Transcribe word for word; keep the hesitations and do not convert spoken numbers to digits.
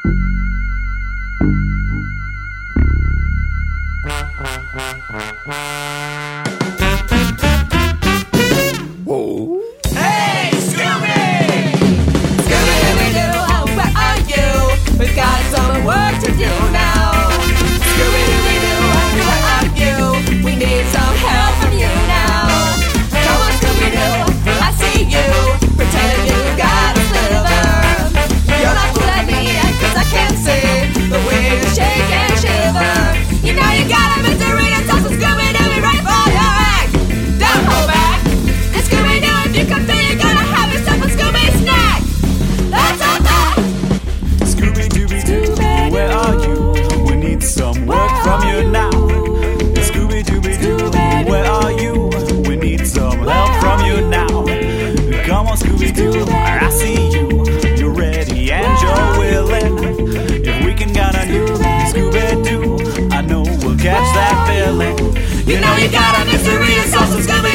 Hey, Scooby! Scooby-Doo, where are you? We've got some work to do now. Scooby-Doo, where are you? We need some help from you now. Come on, Scooby-Doo, I see you. Pretend you got a sliver. You're not cool at me, cause I can't see the way you shake and shiver. You know you got a mystery and toss some Scooby-Doo, be ready for your act. Don't hold back. It's Scooby-Doo, if you come through, you're gonna have yourself a Scooby snack. That's all that. Scooby-Dooby-Doo, where are you? We need some work from you now. Scooby-Dooby-Doo, where are you? We need some help from you now. Come on, Scooby-Doo, I see you. You're ready and you're willing. If we can count on you, Scooby-Doo, I know we'll catch that feeling. You know you got a mystery to solve some Scooby